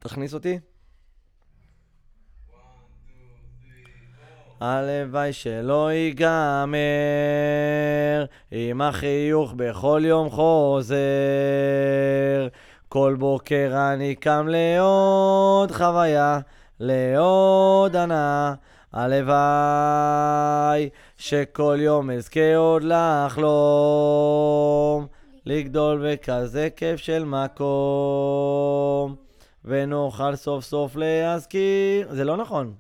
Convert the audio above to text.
תכניס אותי. הלוואי שלא ייגמר, עם החיוך בכל יום חוזר. כל בוקר אני קם לעוד חוויה, לעוד ענה. הלוואי שכל יום אזכה עוד לחלום, לגדול בכזה כיף של מקום, ונוכל סוף סוף להזכיר. זה לא נכון.